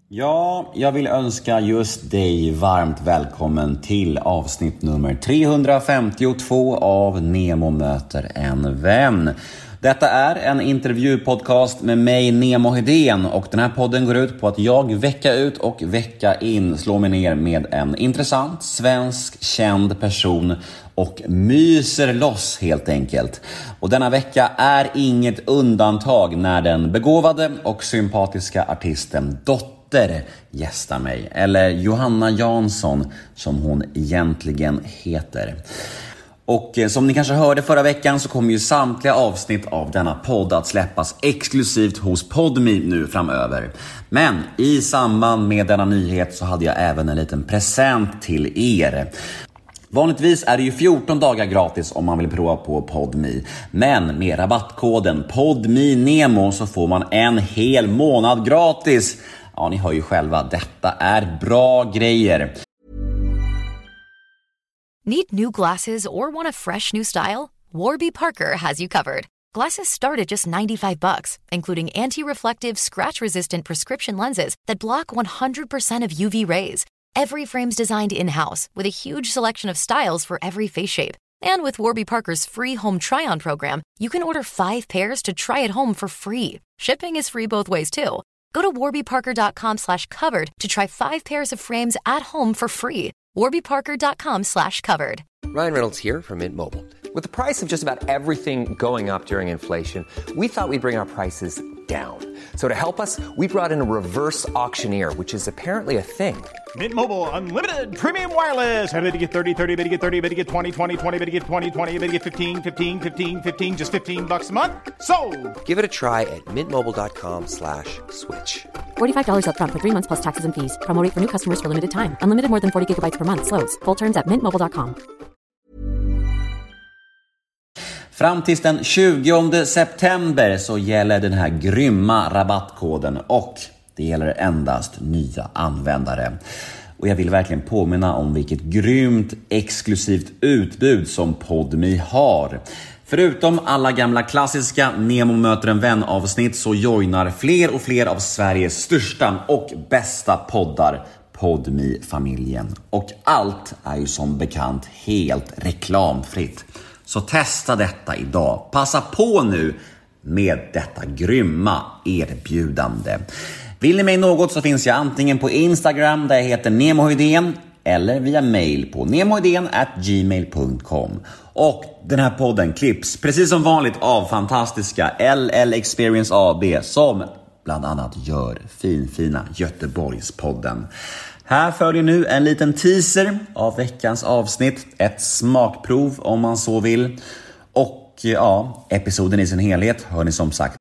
Ja, jag vill önska just dig varmt välkommen till avsnitt nummer 352 av Nemo möter en vän. Detta är en intervjupodcast med mig, Nemo Hedén, och den här podden går ut på att jag vecka ut och vecka in slår mig ner med en intressant svensk känd person och myser loss helt enkelt. Och denna vecka är inget undantag när den begåvade och sympatiska artisten Dotter gästar mig, eller Johanna Jansson som hon egentligen heter. Och som ni kanske hörde förra veckan så kommer ju samtliga avsnitt av denna podd att släppas exklusivt hos Podme nu framöver. Men i samband med denna nyhet så hade jag även en liten present till er. Vanligtvis är det ju 14 dagar gratis om man vill prova på Podme. Men med rabattkoden PodmeNemo så får man en hel månad gratis. Ja, ni hör ju själva, detta är bra grejer. Need new glasses or want a fresh new style? Warby Parker has you covered. Glasses start at just $95, including anti-reflective, scratch-resistant prescription lenses that block 100% of UV rays. Every frame's designed in-house with a huge selection of styles for every face shape. And with Warby Parker's free home try-on program, you can order 5 pairs to try at home for free. Shipping is free both ways too. Go to warbyparker.com/covered to try 5 pairs of frames at home for free. warbyparker.com/covered. Ryan Reynolds here from Mint Mobile. With the price of just about everything going up during inflation, we thought we'd bring our prices down. So to help us, we brought in a reverse auctioneer, which is apparently a thing. Mint Mobile Unlimited Premium Wireless. How to get 30, 30, how to get 30, how to get 20, 20, 20, how to get 20, 20, how to get 15, 15, 15, 15, just $15 a month? Sold! Give it a try at mintmobile.com/switch. $45 up front for 3 months plus taxes and fees. Promo rate for new customers for limited time. Unlimited more than 40 gigabytes per month. Slows full terms at mintmobile.com. Fram tills den 20 september så gäller den här grymma rabattkoden och det gäller endast nya användare. Och jag vill verkligen påminna om vilket grymt exklusivt utbud som Podme har. Förutom alla gamla klassiska Nemo möter en vän-avsnitt så joinar fler och fler av Sveriges största och bästa poddar Podme-familjen. Och allt är ju som bekant helt reklamfritt. Så testa detta idag. Passa på nu med detta grymma erbjudande. Vill ni mig något så finns jag antingen på Instagram där jag heter Nemo Hedén eller via mail på nemohedén@gmail.com. Och den här podden klipps precis som vanligt av fantastiska LL Experience AB som bland annat gör fina Göteborgspodden. Här följer nu en liten teaser av veckans avsnitt, ett smakprov om man så vill. Och ja, episoden i sin helhet hör ni som sagt.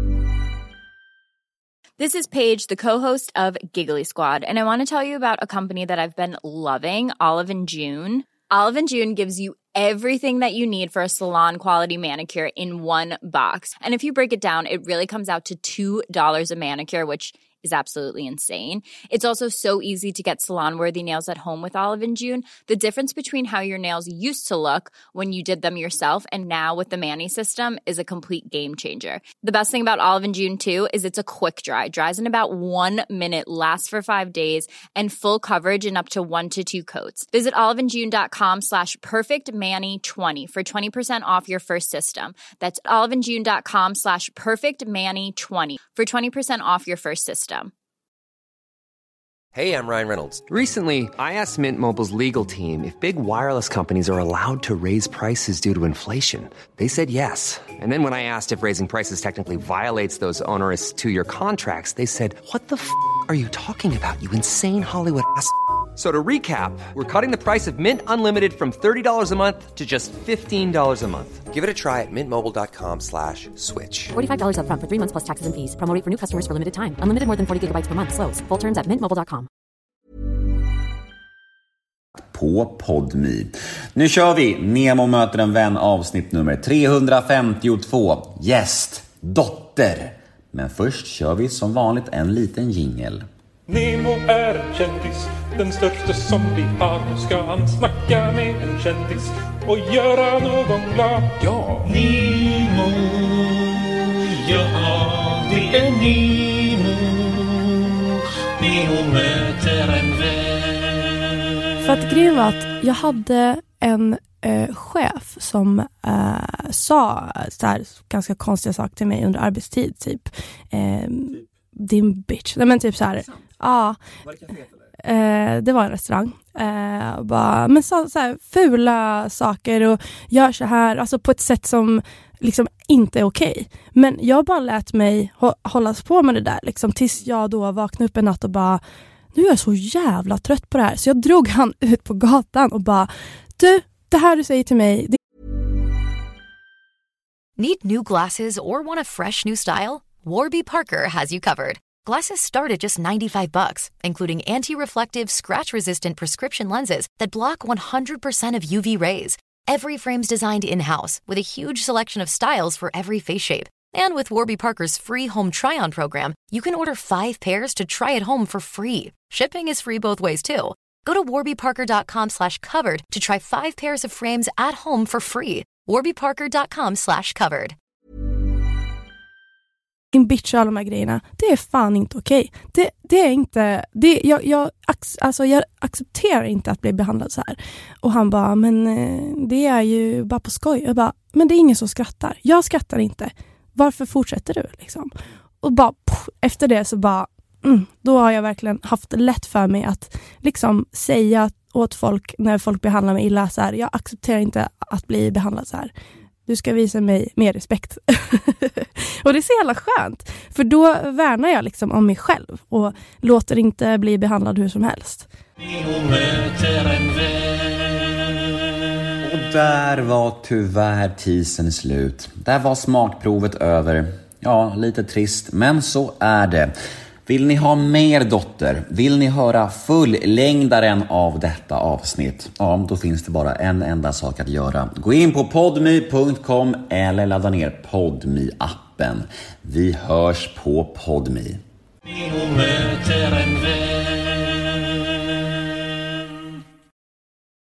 This is Paige, the co-host of Giggly Squad, and I want to tell you about a company that I've been loving, Olive & June. Olive & June gives you everything that you need for a salon-quality manicure in one box. And if you break it down, it really comes out to $2 a manicure, which is absolutely insane. It's also so easy to get salon-worthy nails at home with Olive & June. The difference between how your nails used to look when you did them yourself and now with the Mani system is a complete game changer. The best thing about Olive & June too is it's a quick dry. Dries in about 1 minute, lasts for 5 days, and full coverage in up to 1 to 2 coats. Visit oliveandjune.com/perfectmani20 for 20% off your first system. That's oliveandjune.com/perfectmani20 for 20% off your first system. Hey, I'm Ryan Reynolds. Recently, I asked Mint Mobile's legal team if big wireless companies are allowed to raise prices due to inflation. They said yes. And then when I asked if raising prices technically violates those onerous 2-year contracts, they said, "What the f*** are you talking about, you insane Hollywood ass?" So to recap, we're cutting the price of Mint Unlimited from $30 a month to just $15 a month. Give it a try at mintmobile.com/switch. $45 up front for 3 months plus taxes and fees. Promo rate for new customers for limited time. Unlimited more than 40 gigabytes per month. Slows full terms at mintmobile.com. På Podme. Nu kör vi Nemo möter en vän avsnitt nummer 352. Gäst, Dotter. Men först kör vi som vanligt en liten jingle. Nemo är en kändis, den största som vi har. Nu ska han snacka med en kändis och göra någon glad. Ja, Nemo, ja, det är Nemo. För att grejen var att jag hade en chef som sa så här ganska konstiga saker till mig under arbetstid. Typ, din bitch. Nej, men typ så här. Ja. Det var en restaurang. Men så här fula saker och gör så här. Alltså på ett sätt som liksom inte är okej. Men jag bara lät mig hållas på med det där. Liksom, tills jag då vaknade upp en natt och bara, nu är jag så jävla trött på det här. Så jag drog han ut på gatan och bara, du, det här du säger till mig. Need new glasses or want a fresh new style? Warby Parker has you covered. Glasses start at just $95, including anti-reflective, scratch-resistant prescription lenses that block 100% of UV rays. Every frame's designed in-house with a huge selection of styles for every face shape. And with Warby Parker's free home try-on program, you can order 5 pairs to try at home for free. Shipping is free both ways, too. Go to warbyparker.com/covered to try 5 pairs of frames at home for free. warbyparker.com/covered. Din bitch och alla de här grejerna, det är fan inte okej. Det är inte, jag accepterar inte att bli behandlad så här. Och han bara, men det är ju bara på skoj. Jag bara, men det är ingen som skrattar. Jag skrattar inte. Varför fortsätter du liksom? Och bara, efter det så bara, då har jag verkligen haft lätt för mig att liksom säga åt folk när folk behandlar mig illa så här, jag accepterar inte att bli behandlad så här. Du ska visa mig mer respekt. Och det är så jävla skönt. För då värnar jag liksom om mig själv. Och låter inte bli behandlad hur som helst. Och där var tyvärr tisen slut. Där var smakprovet över. Ja, lite trist, men så är det. Vill ni ha mer dotter? Vill ni höra fullängdaren av detta avsnitt? Ja, då finns det bara en enda sak att göra. Gå in på podme.com eller ladda ner Podme-appen. Vi hörs på Podme.